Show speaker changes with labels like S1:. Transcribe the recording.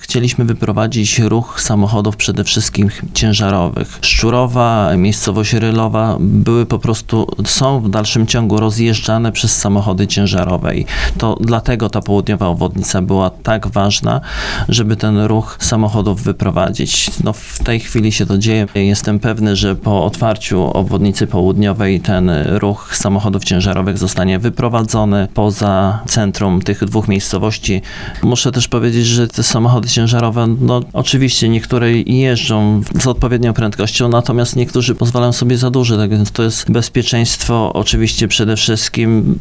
S1: chcieliśmy wyprowadzić ruch samochodów przede wszystkim ciężarowych. Szczurowa, miejscowość Rylowa są w dalszym ciągu rozjeżdżane przez samochody ciężarowe i to dlatego ta południowa obwodnica była tak ważna, żeby ten ruch samochodów wyprowadzić. W tej chwili się to dzieje. Jestem pewny, że po otwarciu obwodnicy południowej ten ruch samochodów ciężarowych zostanie wyprowadzony poza centrum tych dwóch miejscowości. Muszę też powiedzieć, że te samochody ciężarowe, oczywiście niektóre jeżdżą z odpowiednią prędkością, natomiast niektórzy pozwalają sobie za dużo, tak więc to jest bezpieczeństwo oczywiście przede wszystkim.